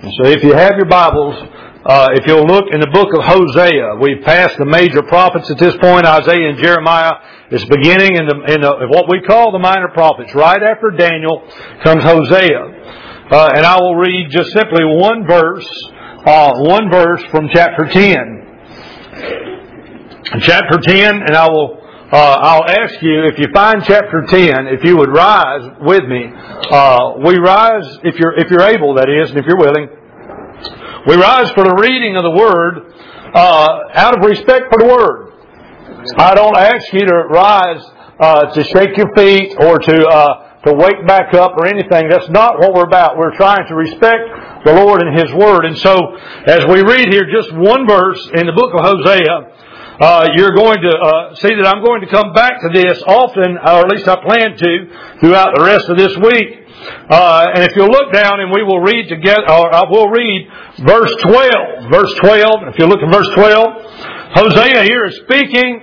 So if you have your Bibles, if you'll look in the book of Hosea, we've passed the major prophets at this point, Isaiah and Jeremiah. It's beginning in what we call the minor prophets. Right after Daniel comes Hosea. And I will read just simply one verse from chapter 10. Chapter 10, and I'll ask you, if you find chapter 10, if you would rise with me. We rise, if you're able, that is, and if you're willing. We rise for the reading of the Word, out of respect for the Word. I don't ask you to rise, to shake your feet or to wake back up or anything. That's not what we're about. We're trying to respect the Lord and His Word. And so, as we read here just one verse in the book of Hosea, you're going to see that I'm going to come back to this often, or at least I plan to, throughout the rest of this week. And if you'll look down and we will read together, or I will read verse 12. Verse 12, if you look at verse 12, Hosea here is speaking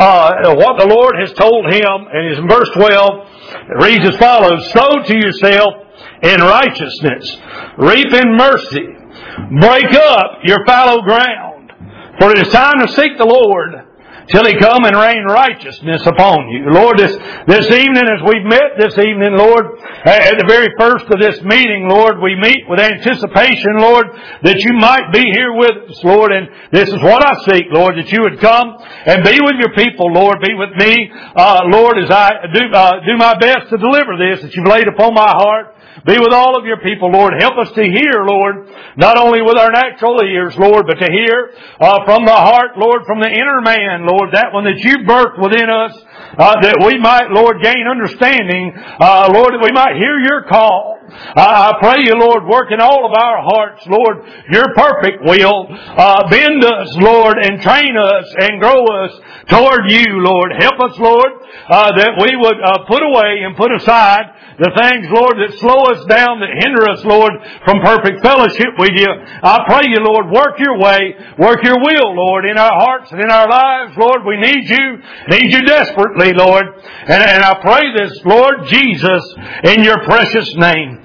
what the Lord has told him, and it's in verse 12. It reads as follows: "Sow to yourself in righteousness, reap in mercy, break up your fallow ground. For it is time to seek the Lord till He come and rain righteousness upon you." Lord, this evening, as we've met this evening, Lord, at the very first of this meeting, Lord, we meet with anticipation, Lord, that You might be here with us, Lord. And this is what I seek, Lord, that You would come and be with Your people, Lord. Be with me, Lord, as I do my best to deliver this that You've laid upon my heart. Be with all of Your people, Lord. Help us to hear, Lord, not only with our natural ears, Lord, but to hear from the heart, Lord, from the inner man, Lord, that one that You birthed within us, that we might, Lord, gain understanding, Lord, that we might hear Your call. I pray You, Lord, work in all of our hearts, Lord, Your perfect will. Bend us, Lord, and train us and grow us toward You, Lord. Help us, Lord, that we would put away and put aside the things, Lord, that slow us down, that hinder us, Lord, from perfect fellowship with You. I pray You, Lord, work Your way, work Your will, Lord, in our hearts and in our lives, Lord. We need You desperately, Lord. And I pray this, Lord Jesus, in Your precious name.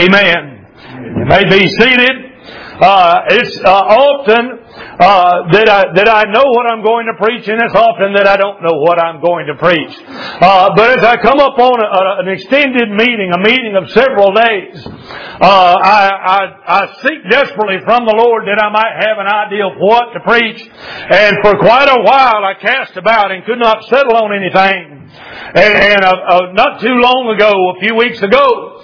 Amen. You may be seated. It's often that I know what I'm going to preach, and it's often that I don't know what I'm going to preach. But as I come up on an extended meeting, a meeting of several days, I seek desperately from the Lord that I might have an idea of what to preach. And for quite a while I cast about and could not settle on anything. And not too long ago, a few weeks ago,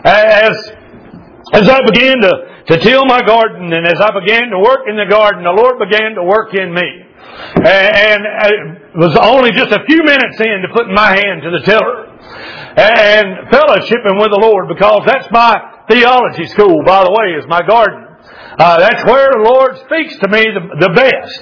as I began to till my garden, and as I began to work in the garden, the Lord began to work in me. And it was only just a few minutes in to putting my hand to the tiller and fellowshipping with the Lord, because that's my theology school, by the way, is my garden. That's where the Lord speaks to me the best.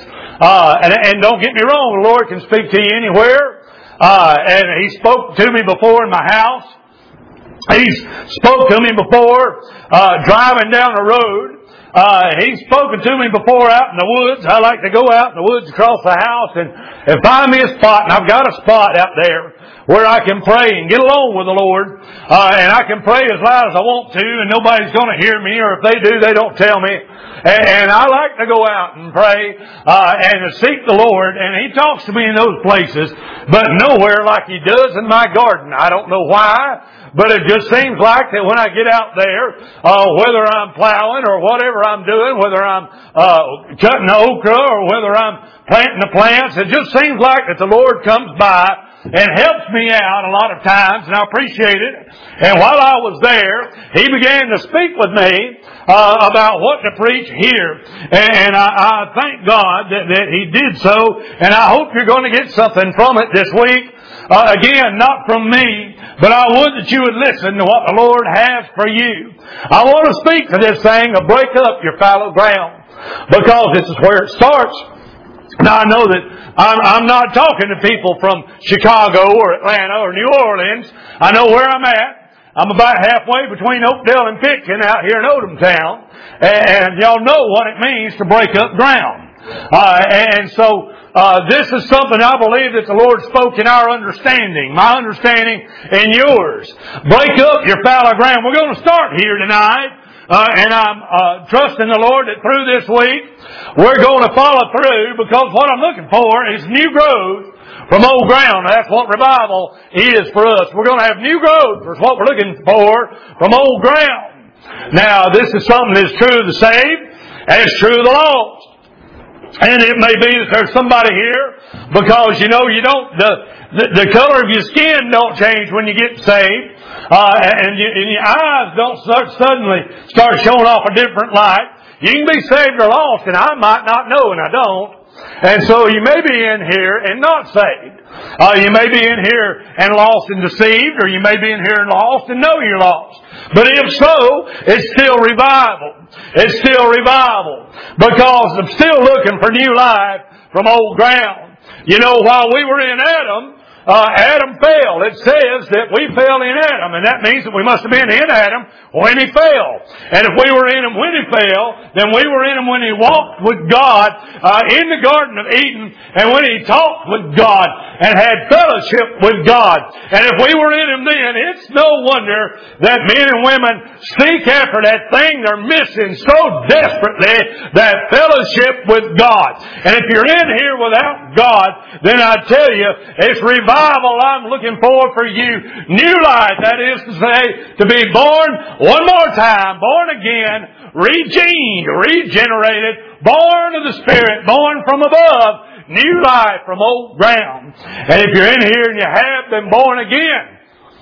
And don't get me wrong, the Lord can speak to you anywhere. And He spoke to me before in my house. He's spoke to me before driving down the road. He's spoken to me before out in the woods. I like to go out in the woods across the house and find me a spot. And I've got a spot out there where I can pray and get along with the Lord. And I can pray as loud as I want to, and nobody's going to hear me, or if they do, they don't tell me. And I like to go out and pray and to seek the Lord. And He talks to me in those places, but nowhere like He does in my garden. I don't know why, but it just seems like that when I get out there, whether I'm plowing or whatever I'm doing, whether I'm cutting the okra or whether I'm planting the plants, it just seems like that the Lord comes by and helps me out a lot of times, and I appreciate it. And while I was there, He began to speak with me about what to preach here. And I thank God that He did so, and I hope you're going to get something from it this week. Again, not from me, but I would that you would listen to what the Lord has for you. I want to speak to this thing of break up your fallow ground, because this is where it starts. Now, I know that I'm not talking to people from Chicago or Atlanta or New Orleans. I know where I'm at. I'm about halfway between Oakdale and Pitkin out here in Odomtown. And y'all know what it means to break up ground. And so this is something I believe that the Lord spoke in our understanding, my understanding and yours. Break up your fallow ground. We're going to start here tonight and I'm trusting the Lord that through this week we're going to follow through, because what I'm looking for is new growth from old ground. That's what revival is for us. We're going to have new growth. That's what we're looking for from old ground. Now, this is something that's true of the saved, and it's true of the lost. And it may be that there's somebody here, because you don't, the color of your skin don't change when you get saved, and your eyes don't suddenly start showing off a different light. You can be saved or lost, and I might not know, and I don't. And so you may be in here and not saved. You may be in here and lost and deceived, or you may be in here and lost and know you're lost. But if so, it's still revival. It's still revival. Because I'm still looking for new life from old ground. While we were in Adam, Adam fell. It says that we fell in Adam, and that means that we must have been in Adam when he fell. And if we were in him when he fell, then we were in him when he walked with God in the Garden of Eden, and when he talked with God and had fellowship with God. And if we were in him then, it's no wonder that men and women seek after that thing they're missing so desperately, that fellowship with God. And if you're in here without God, then I tell you, it's revival I'm looking for you. New life, that is to say, to be born one more time, born again, regenerated, born of the Spirit, born from above, new life from old ground. And if you're in here and you have been born again,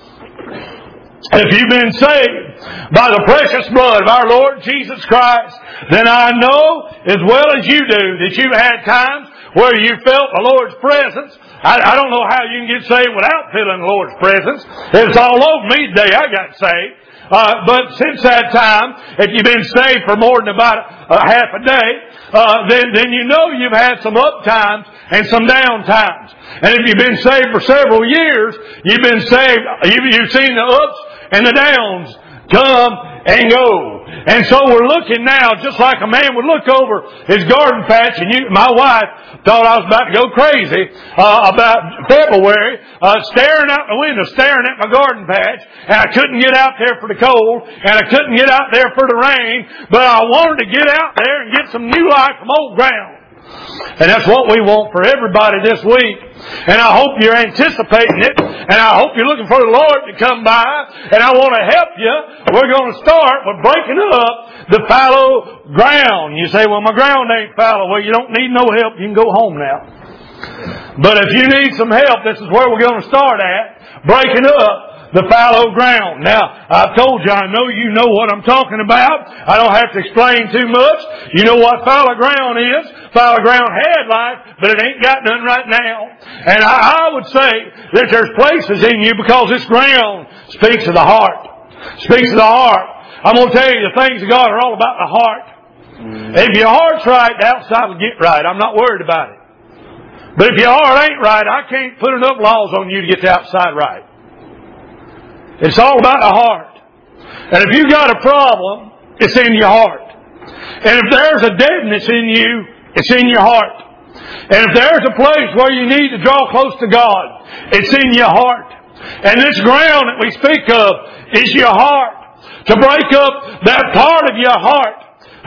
if you've been saved by the precious blood of our Lord Jesus Christ, then I know as well as you do that you've had times where you felt the Lord's presence. I don't know how you can get saved without feeling the Lord's presence. It was all over me the day I got saved. But since that time, if you've been saved for more than about half a day, then you know you've had some up times and some down times. And if you've been saved for several years, you've been saved, you've seen the ups and the downs come and go. And so we're looking now, just like a man would look over his garden patch, and my wife thought I was about to go crazy about February, staring out the window, staring at my garden patch, and I couldn't get out there for the cold, and I couldn't get out there for the rain, but I wanted to get out there and get some new life from old ground. And that's what we want for everybody this week. And I hope you're anticipating it. And I hope you're looking for the Lord to come by. And I want to help you. We're going to start with breaking up the fallow ground. You say, well, my ground ain't fallow. Well, you don't need no help. You can go home now. But if you need some help, this is where we're going to start at. Breaking up the fallow ground. Now, I've told you, I know you know what I'm talking about. I don't have to explain too much. You know what fallow ground is. Fallow ground had life, but it ain't got none right now. And I would say that there's places in you, because this ground speaks of the heart. Speaks of the heart. I'm going to tell you, the things of God are all about the heart. If your heart's right, the outside will get right. I'm not worried about it. But if your heart ain't right, I can't put enough laws on you to get the outside right. It's all about the heart. And if you've got a problem, it's in your heart. And if there's a deadness in you, it's in your heart. And if there's a place where you need to draw close to God, it's in your heart. And this ground that we speak of is your heart. To break up that part of your heart,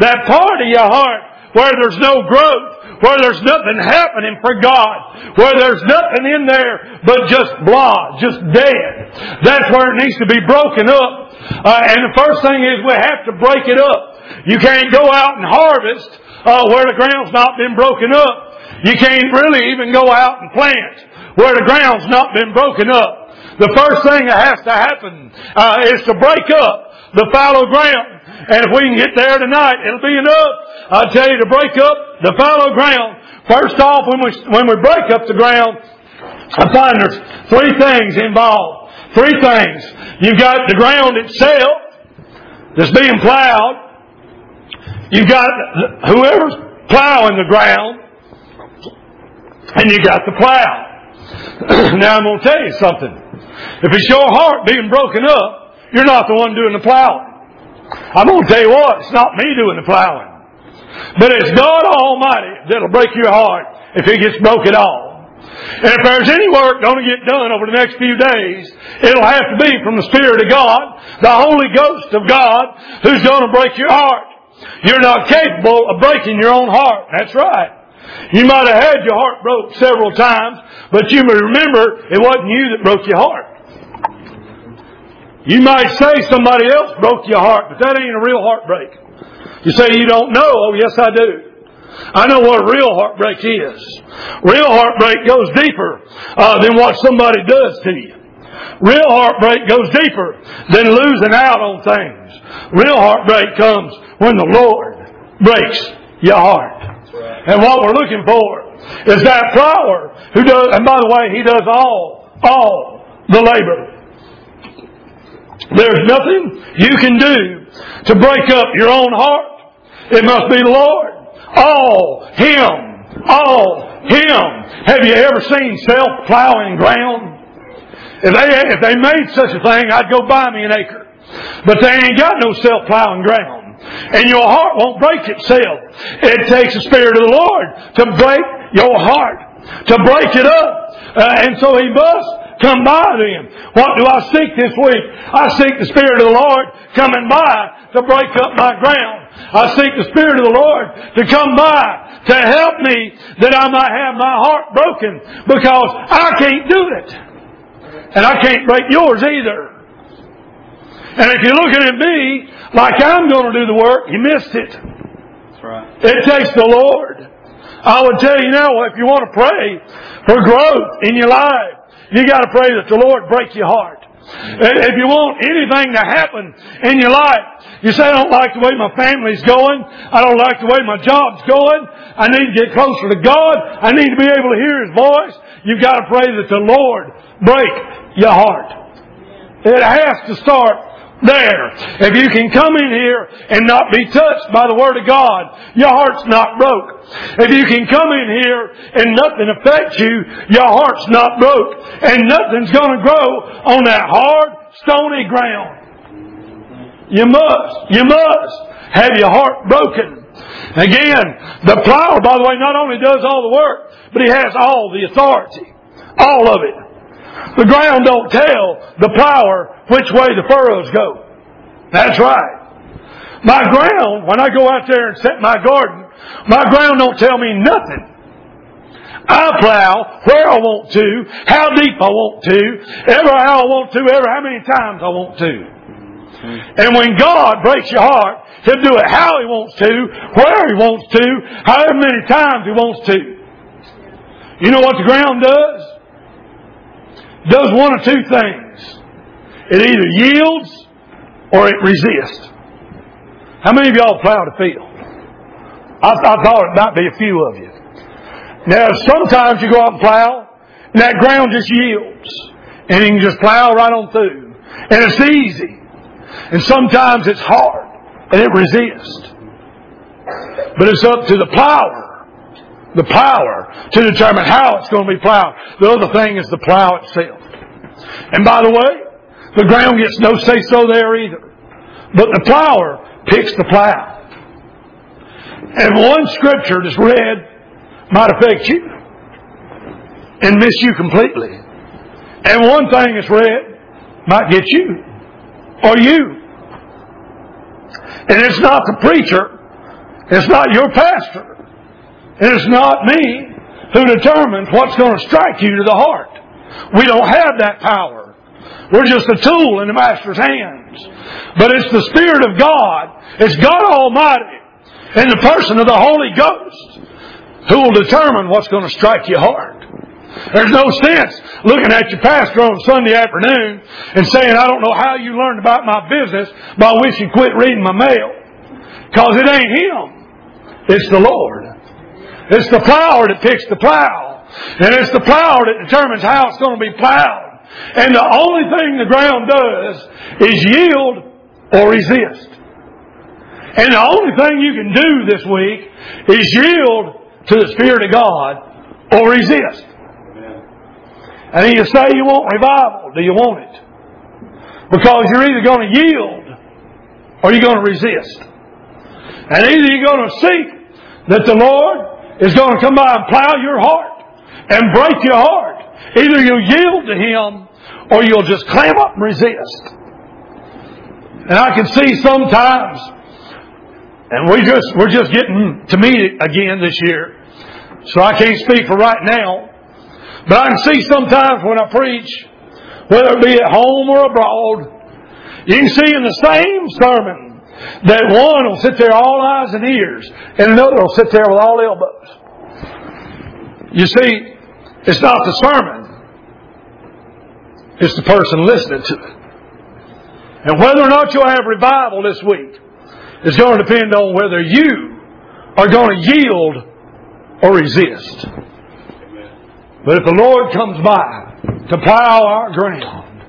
where there's no growth, where there's nothing happening for God, where there's nothing in there but just blah, just dead. That's where it needs to be broken up. And the first thing is we have to break it up. You can't go out and harvest where the ground's not been broken up. You can't really even go out and plant where the ground's not been broken up. The first thing that has to happen is to break up the fallow ground. And if we can get there tonight, it'll be enough, I tell you, to break up the fallow ground. First off, when we break up the ground, I find there's three things involved. Three things. You've got the ground itself that's being plowed. You've got whoever's plowing the ground. And you got the plow. Now I'm going to tell you something. If it's your heart being broken up, you're not the one doing the plowing. I'm going to tell you what, it's not me doing the plowing. But it's God Almighty that'll break your heart if it gets broken off. And if there's any work going to get done over the next few days, it'll have to be from the Spirit of God, the Holy Ghost of God, who's going to break your heart. You're not capable of breaking your own heart. That's right. You might have had your heart broke several times, but you may remember it wasn't you that broke your heart. You might say somebody else broke your heart, but that ain't a real heartbreak. You say you don't know. Oh, yes, I do. I know what a real heartbreak is. Real heartbreak goes deeper than what somebody does to you. Real heartbreak goes deeper than losing out on things. Real heartbreak comes when the Lord breaks your heart. And what we're looking for is that plower who does, and by the way, he does all the labor. There's nothing you can do to break up your own heart. It must be the Lord. All Him. Have you ever seen self-plowing ground? If they made such a thing, I'd go buy me an acre. But they ain't got no self-plowing ground. And your heart won't break itself. It takes the Spirit of the Lord to break your heart, to break it up. And so He must come by them. What do I seek this week? I seek the Spirit of the Lord coming by to break up my ground. I seek the Spirit of the Lord to come by to help me that I might have my heart broken, because I can't do it. And I can't break yours either. And if you're looking at me like I'm going to do the work, you missed it. That's right. It takes the Lord. I would tell you now, if you want to pray for growth in your life, you got to pray that the Lord break your heart. If you want anything to happen in your life, you say, I don't like the way my family's going. I don't like the way my job's going. I need to get closer to God. I need to be able to hear His voice. You've got to pray that the Lord break your heart. It has to start there. If you can come in here and not be touched by the Word of God, your heart's not broke. If you can come in here and nothing affects you, your heart's not broke. And nothing's going to grow on that hard, stony ground. You must have your heart broken. Again, the plower, by the way, not only does all the work, but he has all the authority. All of it. The ground don't tell the plower which way the furrows go. That's right. My ground, when I go out there and set my garden, my ground don't tell me nothing. I plow where I want to, how deep I want to, ever how I want to, ever how many times I want to. And when God breaks your heart, He'll do it how He wants to, where He wants to, however many times He wants to. You know what the ground does? It does one of two things. It either yields or it resists. How many of y'all plowed a field? I thought it might be a few of you. Now, sometimes you go out and plow, and that ground just yields. And you can just plow right on through. And it's easy. And sometimes it's hard, and it resists. But it's up to the plower to determine how it's going to be plowed. The other thing is the plow itself. And by the way, the ground gets no say-so there either. But the plower picks the plow. And one scripture that's read might affect you and miss you completely. And one thing that's read might get you or you. And it's not the preacher, it's not your pastor, and it's not me who determines what's going to strike you to the heart. We don't have that power. We're just a tool in the Master's hands. But it's the Spirit of God, it's God Almighty, in the person of the Holy Ghost, who will determine what's going to strike your heart. There's no sense looking at your pastor on Sunday afternoon and saying, I don't know how you learned about my business, but I wish you'd quit reading my mail. Because it ain't him. It's the Lord. It's the plower that picks the plow. And it's the plower that determines how it's going to be plowed. And the only thing the ground does is yield or resist. And the only thing you can do this week is yield to the Spirit of God or resist. And then you say you want revival. Do you want it? Because you're either going to yield or you're going to resist. And either you're going to seek that the Lord is going to come by and plow your heart and break your heart. Either you'll yield to Him or you'll just clam up and resist. And I can see sometimes, and we're just getting to meet it again this year, so I can't speak for right now, but I can see sometimes when I preach, whether it be at home or abroad, you can see in the same sermon that one will sit there all eyes and ears, and another will sit there with all elbows. You see, it's not the sermon, it's the person listening to it. And whether or not you'll have revival this week is going to depend on whether you are going to yield or resist. But if the Lord comes by to plow our ground,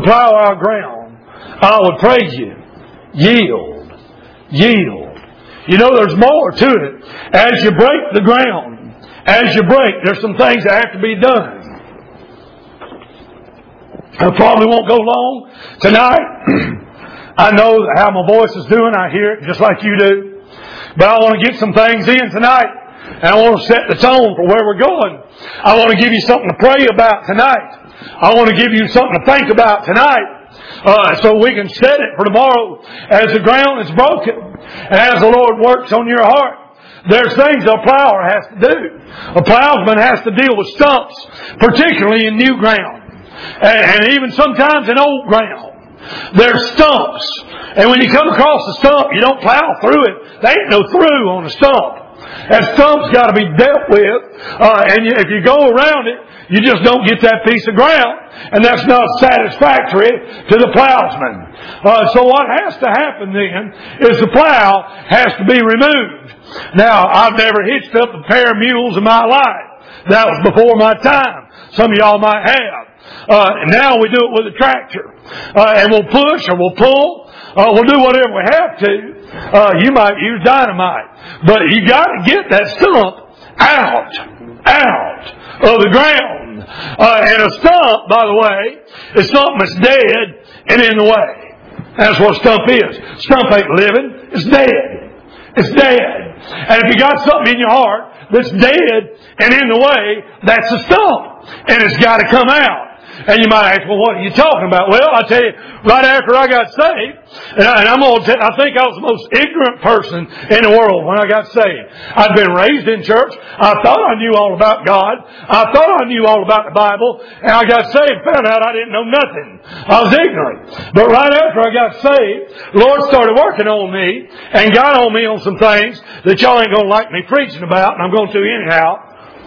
I would pray you, yield. You know, there's more to it. As you break the ground, there's some things that have to be done. I probably won't go long tonight. I know how my voice is doing. I hear it just like you do. But I want to get some things in tonight. And I want to set the tone for where we're going. I want to give you something to pray about tonight. I want to give you something to think about tonight. So we can set it for tomorrow as the ground is broken. And as the Lord works on your heart. There's things a plower has to do. A plowsman has to deal with stumps, particularly in new ground. And even sometimes in old ground. There's stumps. And when you come across a stump, you don't plow through it. There ain't no through on a stump. That stump's got to be dealt with. And if you go around it, you just don't get that piece of ground. And that's not satisfactory to the plowsman. So what has to happen then is the plow has to be removed. Now, I've never hitched up a pair of mules in my life. That was before my time. Some of y'all might have. Now we do it with a tractor. And we'll push or we'll pull. We'll do whatever we have to. You might use dynamite. But you got to get that stump out of the ground. And a stump, by the way, is something that's dead and in the way. That's what a stump is. Stump ain't living. It's dead. It's dead. And if you got something in your heart that's dead and in the way, that's a stump. And it's got to come out. And you might ask, well, what are you talking about? Well, I tell you, right after I got saved, I think I was the most ignorant person in the world when I got saved. I'd been raised in church. I thought I knew all about God. I thought I knew all about the Bible. And I got saved, found out I didn't know nothing. I was ignorant. But right after I got saved, the Lord started working on me and got on me on some things that y'all ain't going to like me preaching about, and I'm going to anyhow.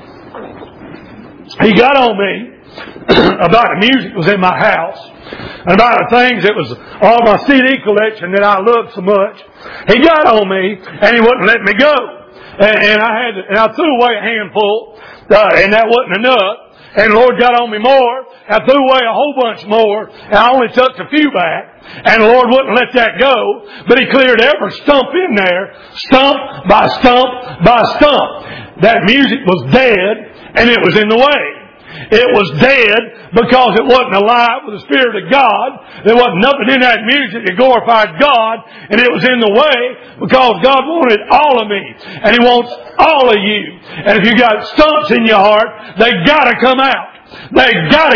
He got on me about the music that was in my house, and about the things that was all my CD collection that I loved so much. He got on me, and he wouldn't let me go. And I threw away a handful, and that wasn't enough. And the Lord got on me more. I threw away a whole bunch more, and I only took a few back. And the Lord wouldn't let that go, but He cleared every stump in there, stump by stump by stump. That music was dead, and it was in the way. It was dead because it wasn't alive with the Spirit of God. There wasn't nothing in that music that glorified God. And it was in the way because God wanted all of me. And He wants all of you. And if you got stumps in your heart, they gotta come out. They gotta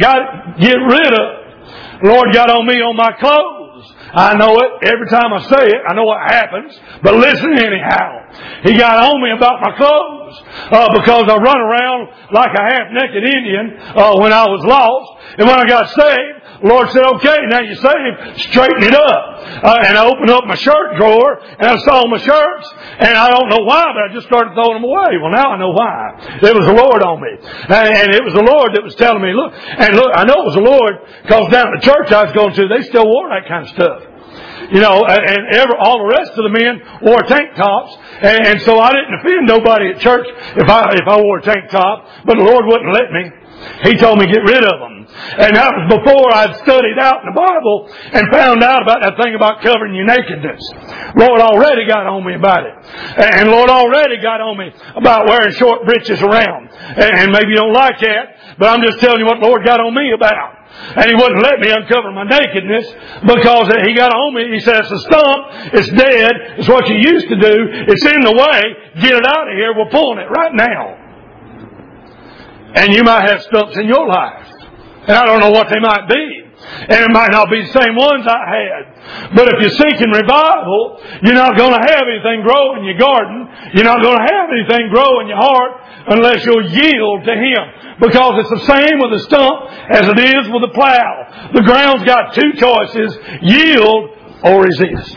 get rid of. The Lord got on me on my clothes. I know it. Every time I say it, I know what happens. But listen anyhow. He got on me about my clothes because I run around like a half-naked Indian when I was lost. And when I got saved, the Lord said, okay, now you're saved, straighten it up. And I opened up my shirt drawer and I saw my shirts. And I don't know why, but I just started throwing them away. Well, now I know why. It was the Lord on me. And it was the Lord that was telling me, look, I know it was the Lord because down at the church I was going to, they still wore that kind of stuff. You know, all the rest of the men wore tank tops, and so I didn't offend nobody at church if I wore a tank top, but the Lord wouldn't let me. He told me get rid of them. And that was before I'd studied out in the Bible and found out about that thing about covering your nakedness. Lord already got on me about it. And Lord already got on me about wearing short breeches around. And maybe you don't like that, but I'm just telling you what the Lord got on me about. And He wouldn't let me uncover my nakedness because He got on me. He said, it's a stump. It's dead. It's what you used to do. It's in the way. Get it out of here. We're pulling it right now. And you might have stumps in your life. And I don't know what they might be. And it might not be the same ones I had. But if you're seeking revival, you're not going to have anything grow in your garden. You're not going to have anything grow in your heart unless you'll yield to Him. Because it's the same with the stump as it is with the plow. The ground's got two choices: yield or resist.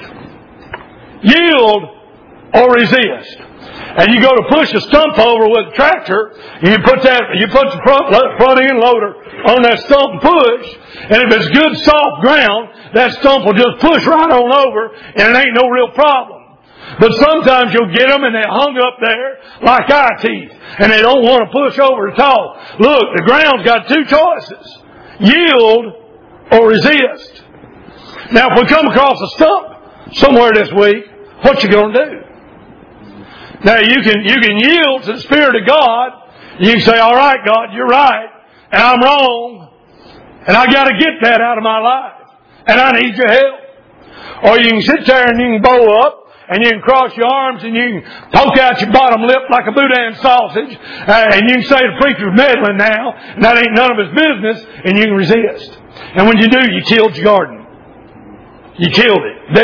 Yield or resist. And you go to push a stump over with a tractor, you put the front end loader on that stump and push, and if it's good soft ground, that stump will just push right on over, and it ain't no real problem. But sometimes you'll get them and they're hung up there like eye teeth, and they don't want to push over at all. Look, the ground's got two choices: yield or resist. Now, if we come across a stump somewhere this week, what you going to do? Now, you can yield to the Spirit of God. You can say, all right, God, you're right, and I'm wrong, and I got to get that out of my life, and I need your help. Or you can sit there and you can bow up, and you can cross your arms, and you can poke out your bottom lip like a boudin sausage, and you can say the preacher's meddling now, and that ain't none of his business, and you can resist. And when you do, you killed your garden. You killed it,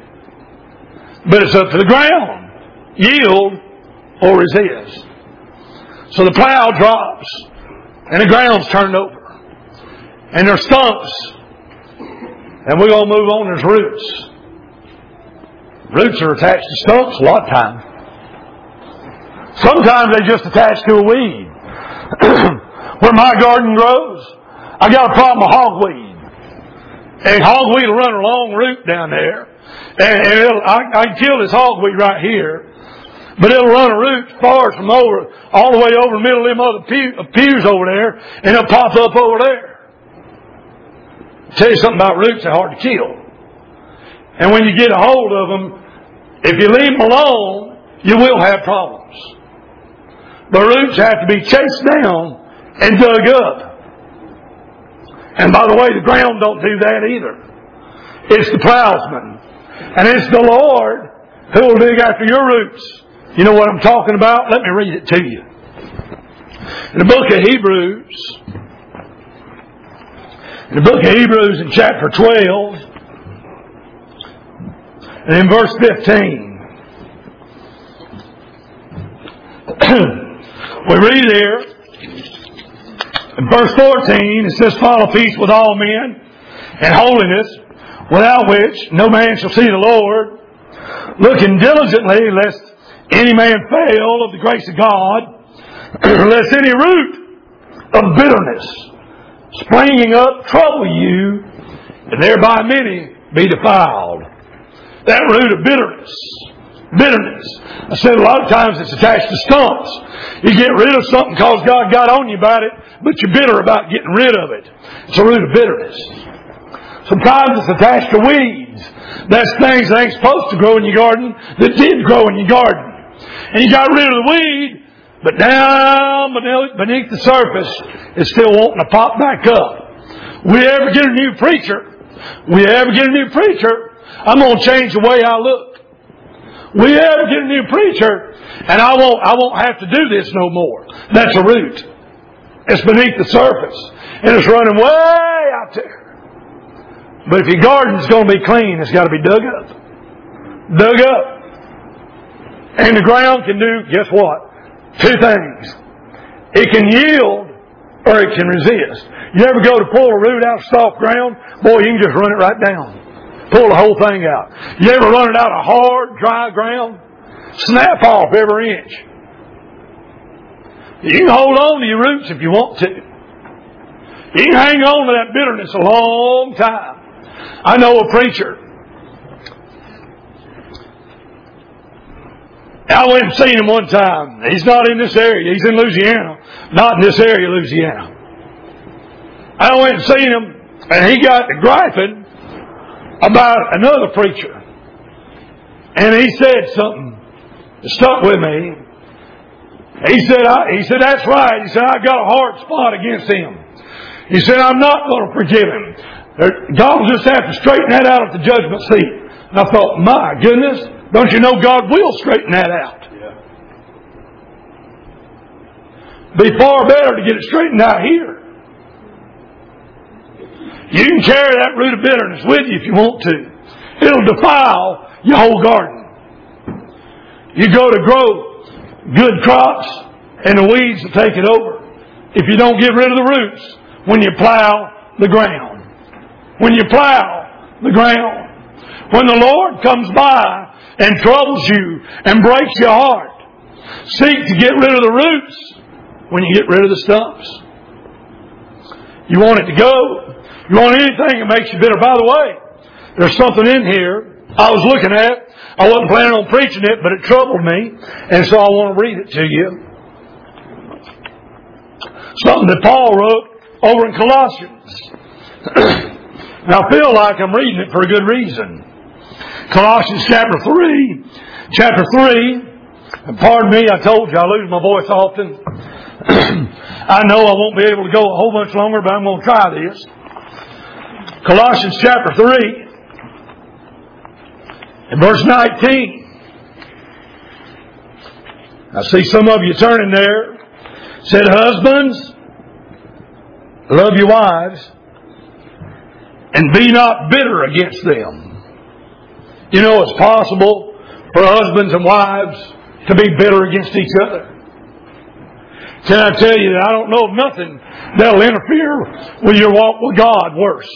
dead. But it's up to the ground. Yield or resist. So the plow drops and the ground's turned over. And there's stumps. And we're going to move on. There's roots. Roots are attached to stumps a lot of times. Sometimes they just attach to a weed. Where my garden grows, I got a problem with hogweed. And hogweed will run a long root down there. And I can kill this hogweed right here. But it'll run a root far from over, all the way over the middle of them other pews over there, and it'll pop up over there. I'll tell you something about roots, they're hard to kill. And when you get a hold of them, if you leave them alone, you will have problems. The roots have to be chased down and dug up. And by the way, the ground don't do that either. It's the plowsman. And it's the Lord who will dig after your roots. You know what I'm talking about? Let me read it to you. In the book of Hebrews, in chapter 12, and in verse 15, we read there, in verse 14, it says, "Follow peace with all men, and holiness, without which no man shall see the Lord, looking diligently lest any man fail of the grace of God, lest any root of bitterness springing up trouble you, and thereby many be defiled." That root of bitterness. I said a lot of times it's attached to stumps. You get rid of something because God got on you about it, but you're bitter about getting rid of it. It's a root of bitterness. Sometimes it's attached to weeds. That's things that ain't supposed to grow in your garden that did grow in your garden. And you got rid of the weed, but down beneath the surface, it's still wanting to pop back up. We ever get a new preacher, I'm going to change the way I look. We ever get a new preacher, and I won't have to do this no more. That's a root. It's beneath the surface, and it's running way out there. But if your garden's going to be clean, it's got to be dug up. And the ground can do, guess what? Two things. It can yield or it can resist. You ever go to pull a root out of soft ground? Boy, you can just run it right down. Pull the whole thing out. You ever run it out of hard, dry ground? Snap off every inch. You can hold on to your roots if you want to. You can hang on to that bitterness a long time. I know a preacher. I went and seen him one time. He's not in this area. He's in Louisiana. Not in this area, Louisiana. I went and seen him, and he got to griping about another preacher. And he said something that stuck with me. He said, that's right. He said, I got a hard spot against him. He said, I'm not going to forgive him. God will just have to straighten that out at the judgment seat. And I thought, my goodness, don't you know God will straighten that out? Yeah. be far better to get it straightened out here. You can carry that root of bitterness with you if you want to. It'll defile your whole garden. You go to grow good crops, and the weeds will take it over if you don't get rid of the roots when you plow the ground. When you plow the ground. When the Lord comes by and troubles you and breaks your heart, seek to get rid of the roots when you get rid of the stumps. You want it to go. You want anything that makes you bitter. By the way, there's something in here I was looking at. I wasn't planning on preaching it, but it troubled me, and so I want to read it to you. Something that Paul wrote over in Colossians. And I feel like I'm reading it for a good reason. Colossians chapter 3. And pardon me, I told you I lose my voice often. I know I won't be able to go a whole bunch longer, but I'm going to try this. Colossians chapter 3 and verse 19. I see some of you turning there. It said, husbands, love your wives, and be not bitter against them. You know, it's possible for husbands and wives to be bitter against each other. Can I tell you that I don't know of nothing that'll interfere with your walk with God worse.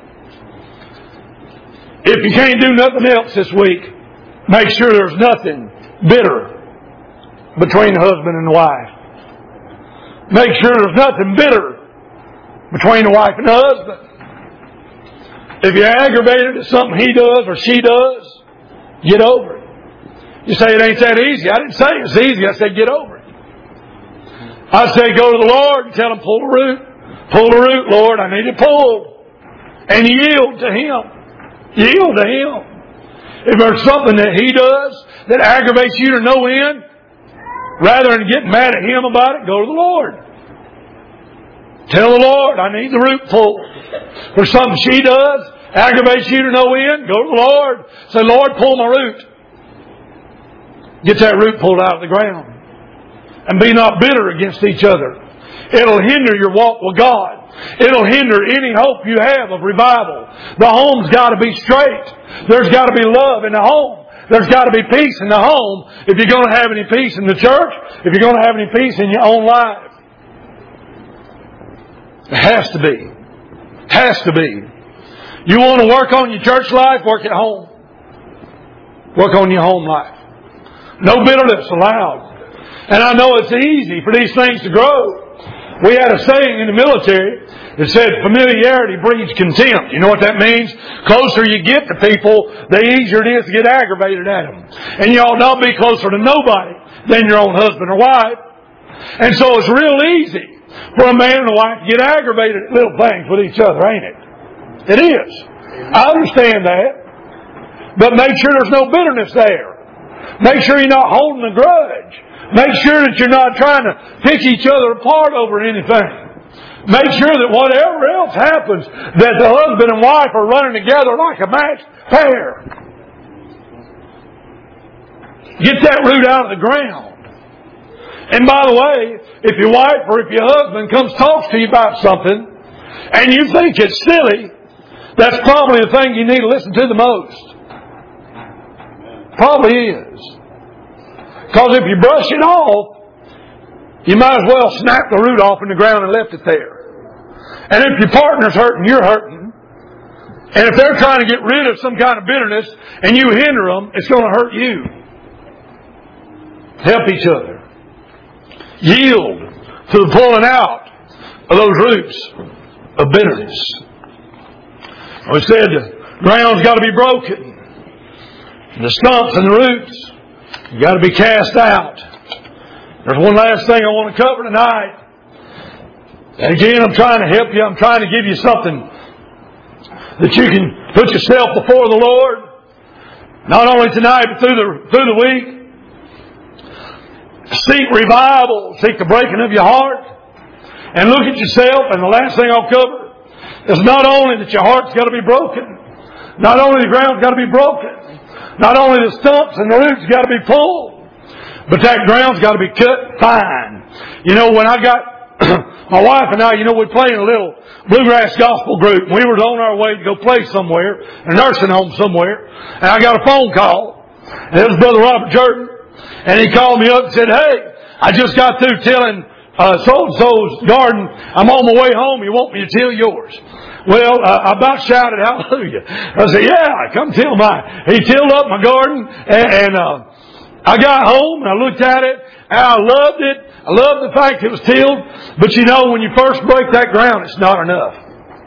If you can't do nothing else this week, make sure there's nothing bitter between the husband and the wife. Make sure there's nothing bitter between the wife and the husband. If you're aggravated at something he does or she does, get over it. You say it ain't that easy. I didn't say it's easy. I said get over it. I say go to the Lord and tell him pull the root. Pull the root, Lord. I need it pulled. And yield to Him. Yield to Him. If there's something that He does that aggravates you to no end, rather than getting mad at Him about it, go to the Lord. Tell the Lord, I need the root pulled. If there's something she does, aggravates you to no end, go to the Lord. Say, Lord, pull my root. Get that root pulled out of the ground. And be not bitter against each other. It'll hinder your walk with God. It'll hinder any hope you have of revival. The home's got to be straight. There's got to be love in the home. There's got to be peace in the home if you're going to have any peace in the church, if you're going to have any peace in your own life. It has to be. Has to be. You want to work on your church life, work at home. Work on your home life. No bitterness allowed. And I know it's easy for these things to grow. We had a saying in the military that said familiarity breeds contempt. You know what that means? Closer you get to people, the easier it is to get aggravated at them. And you ought not be closer to nobody than your own husband or wife. And so it's real easy for a man and a wife to get aggravated at little things with each other, ain't it? It is. I understand that. But make sure there's no bitterness there. Make sure you're not holding a grudge. Make sure that you're not trying to pick each other apart over anything. Make sure that whatever else happens, that the husband and wife are running together like a matched pair. Get that root out of the ground. And by the way, if your wife or if your husband comes talks to you about something, and you think it's silly, that's probably the thing you need to listen to the most. Probably is. Because if you brush it off, you might as well snap the root off in the ground and left it there. And if your partner's hurting, you're hurting. And if they're trying to get rid of some kind of bitterness and you hinder them, it's going to hurt you. Help each other. Yield to the pulling out of those roots of bitterness. We said the ground's got to be broken. And the stumps and the roots you got to be cast out. There's one last thing I want to cover tonight. And again, I'm trying to help you. I'm trying to give you something that you can put yourself before the Lord. Not only tonight, but through the week. Seek revival. Seek the breaking of your heart. And look at yourself. And the last thing I'll cover is not only that your heart's got to be broken. Not only the ground's got to be broken. Not only the stumps and the roots got to be pulled, but that ground's got to be cut fine You know, when I got my wife and I, you know, we play in a little bluegrass gospel group. We were on our way to go play somewhere, a nursing home somewhere, and I got a phone call. And it was Brother Robert Jordan, and he called me up and said, "Hey, I just got through tilling so-and-so's garden. I'm on my way home. You want me to till yours?" Well, I about shouted hallelujah. I said, "Yeah, come till mine." He tilled up my garden, and I got home and I looked at it, and I loved it. I loved the fact it was tilled. But you know, when you first break that ground, it's not enough.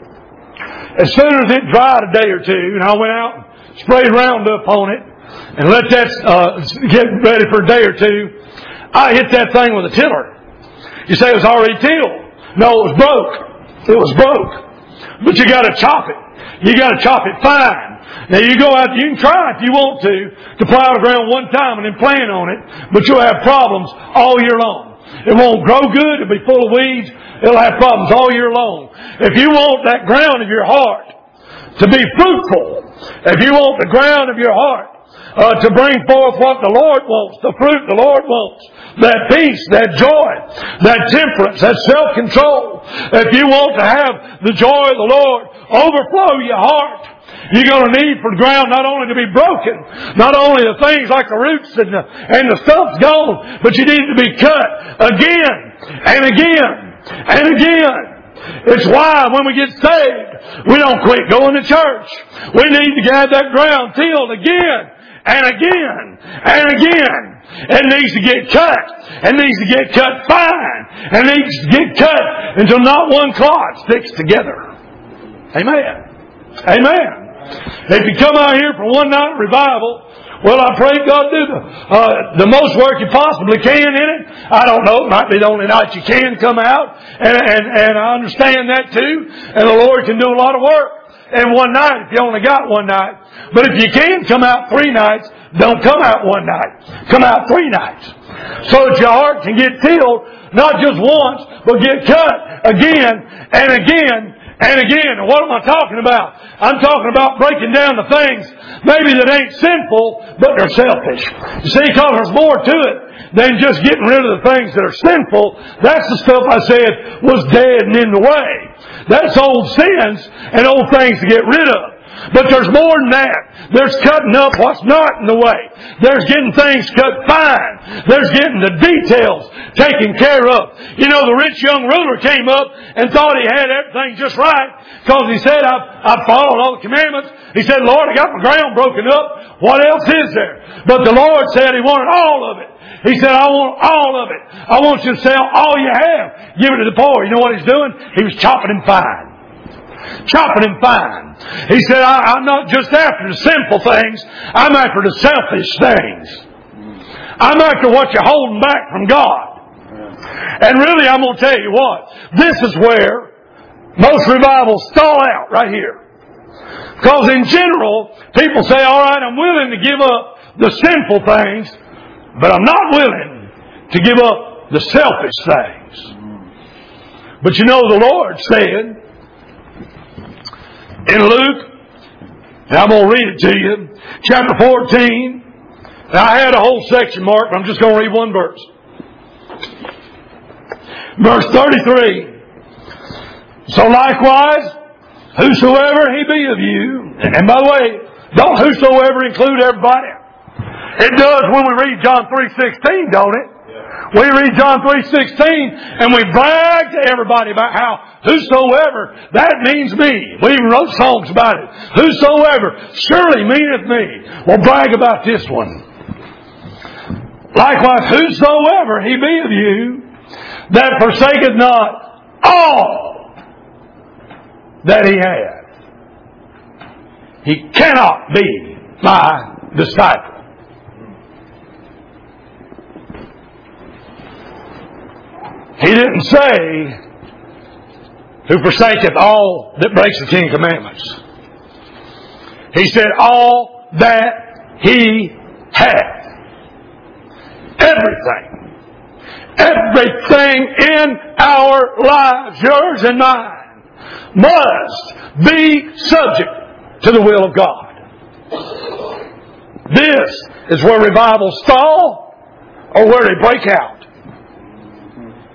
As soon as it dried a day or two, and I went out and sprayed Roundup on it, and let that get ready for a day or two, I hit that thing with a tiller. You say it was already tilled. No, it was broke. It was broke. But you got to chop it. You got to chop it fine. Now you go out, you can try if you want to plow the ground one time and then plant on it, but you'll have problems all year long. It won't grow good. It'll be full of weeds. It'll have problems all year long. If you want that ground of your heart to be fruitful, if you want the ground of your heart to bring forth what the Lord wants, the fruit the Lord wants, that peace, that joy, that temperance, that self-control, if you want to have the joy of the Lord overflow your heart, you're going to need for the ground not only to be broken, not only the things like the roots and the stuff's gone, but you need to be cut again and again and again. It's why when we get saved, we don't quit going to church. We need to have that ground tilled again and again and again. It needs to get cut. It needs to get cut fine. It needs to get cut until not one clod sticks together. Amen. Amen. If you come out here for one night revival, well, I pray God do the most work you possibly can in it. I don't know. It might be the only night you can come out. And I understand that too. And the Lord can do a lot of work in one night if you only got one night. But if you can come out 3 nights, don't come out one night. Come out 3 nights. So that your heart can get tilled, not just once, but get cut again and again and again. And what am I talking about? I'm talking about breaking down the things maybe that ain't sinful, but they're selfish. You see, because there's more to it than just getting rid of the things that are sinful. That's the stuff I said was dead and in the way. That's old sins and old things to get rid of. But there's more than that. There's cutting up what's not in the way. There's getting things cut fine. There's getting the details taken care of. You know, the rich young ruler came up and thought he had everything just right because he said, I've followed all the commandments. He said, Lord, I got my ground broken up. What else is there? But the Lord said He wanted all of it. He said, I want all of it. I want you to sell all you have. Give it to the poor. You know what He's doing? He was chopping them fine. Chopping him fine. He said, I'm not just after the sinful things. I'm after the selfish things. I'm after what you're holding back from God. And really, I'm going to tell you what. This is where most revivals stall out right here. Because in general, people say, all right, I'm willing to give up the sinful things, but I'm not willing to give up the selfish things. But you know, the Lord said, in Luke, and I'm going to read it to you, chapter 14. Now, I had a whole section marked, but I'm just going to read one verse. Verse 33. So likewise, whosoever he be of you, and by the way, don't whosoever include everybody. It does when we read John 3:16, don't it? We read John 3:16 and we brag to everybody about how whosoever, that means me. We even wrote songs about it. Whosoever surely meaneth me. Well, brag about this one. Likewise, whosoever he be of you that forsaketh not all that he hath, he cannot be my disciple. He didn't say, who forsaketh all that breaks the 10 Commandments. He said, all that he hath. Everything. Everything in our lives, yours and mine, must be subject to the will of God. This is where revivals stall or where they break out.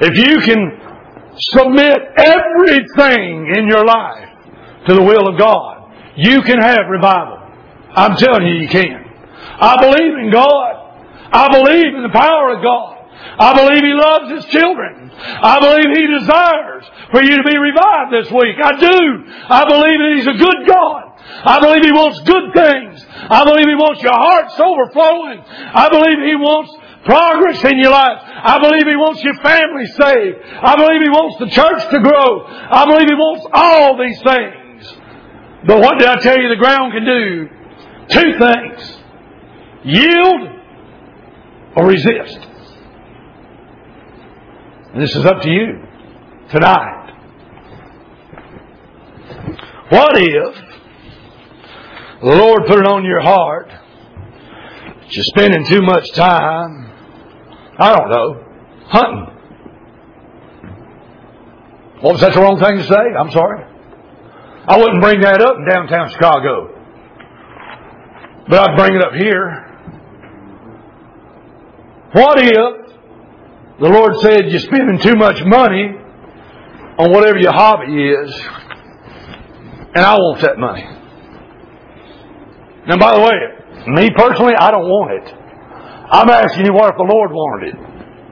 if you can submit everything in your life to the will of God, you can have revival. I'm telling you, you can. I believe in God. I believe in the power of God. I believe He loves His children. I believe He desires for you to be revived this week. I do. I believe that He's a good God. I believe He wants good things. I believe He wants your hearts overflowing. I believe He wants progress in your life. I believe He wants your family saved. I believe He wants the church to grow. I believe He wants all these things. But what did I tell you the ground can do? Two things. Yield or resist. And this is up to you tonight. What if the Lord put it on your heart that you're spending too much time, I don't know, hunting? What was that the wrong thing to say? I'm sorry. I wouldn't bring that up in downtown Chicago. But I'd bring it up here. What if the Lord said you're spending too much money on whatever your hobby is, and I want that money? Now, by the way, me personally, I don't want it. I'm asking you, what if the Lord wanted it?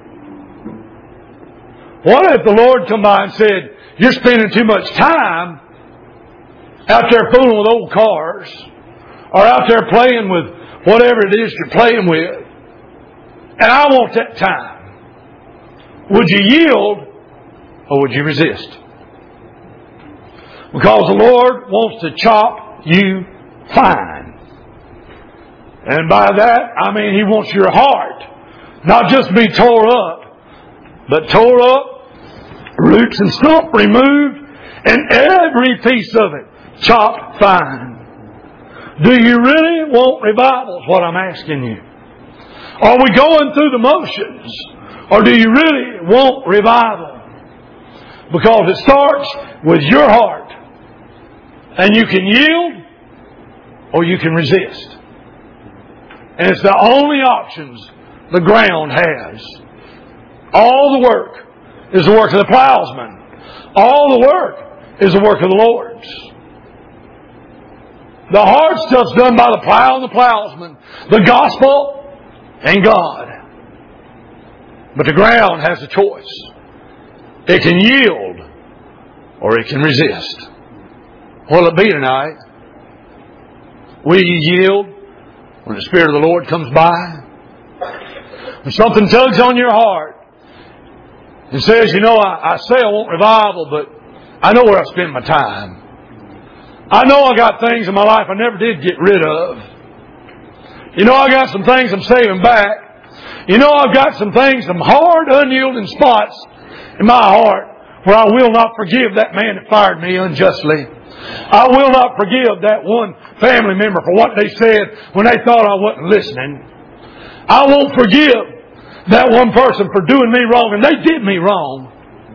What if the Lord come by and said, you're spending too much time out there fooling with old cars, or out there playing with whatever it is you're playing with, and I want that time? Would you yield or would you resist? Because the Lord wants to chop you fine. And by that, I mean He wants your heart not just be tore up, but tore up, roots and stump removed, and every piece of it chopped fine. Do you really want revival is what I'm asking you. Are we going through the motions, or do you really want revival? Because it starts with your heart. And you can yield or you can resist. And it's the only options the ground has. All the work is the work of the plowsman. All the work is the work of the Lord's. The hard stuff's done by the plow and the plowsman, the gospel and God. But the ground has a choice. It can yield or it can resist. What'll it be tonight? Will you yield when the Spirit of the Lord comes by? When something tugs on your heart and says, you know, I say I want revival, but I know where I spend my time. I know I got things in my life I never did get rid of. You know, I got some things I'm saving back. You know, I've got some things, some hard, unyielding spots in my heart where I will not forgive that man that fired me unjustly. I will not forgive that one family member for what they said when they thought I wasn't listening. I won't forgive that one person for doing me wrong, and they did me wrong.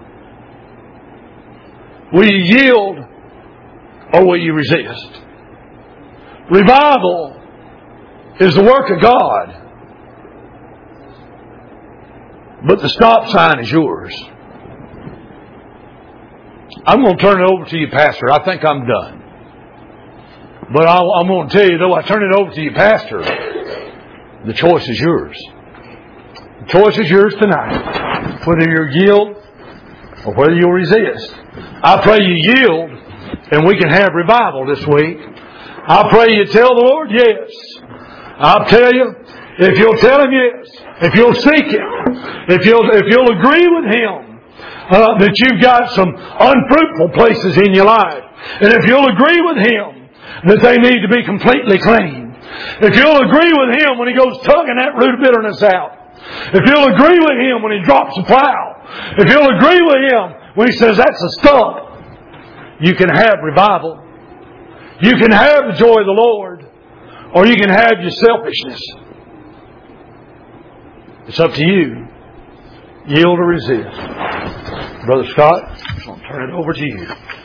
Will you yield or will you resist? Revival is the work of God. But the stop sign is yours. I'm going to turn it over to you, Pastor. I think I'm done. But I'm going to tell you, though I turn it over to you, Pastor, the choice is yours. The choice is yours tonight. Whether you yield or whether you'll resist. I pray you yield and we can have revival this week. I pray you tell the Lord yes. I'll tell you, if you'll tell Him yes, if you'll seek Him, if you'll agree with Him that you've got some unfruitful places in your life, and if you'll agree with Him that they need to be completely clean, if you'll agree with Him when He goes tugging that root of bitterness out, if you'll agree with Him when He drops the plow, if you'll agree with Him when He says that's a stump, you can have revival. You can have the joy of the Lord, or you can have your selfishness. It's up to you. Yield or resist. Brother Scott, I'll turn it over to you.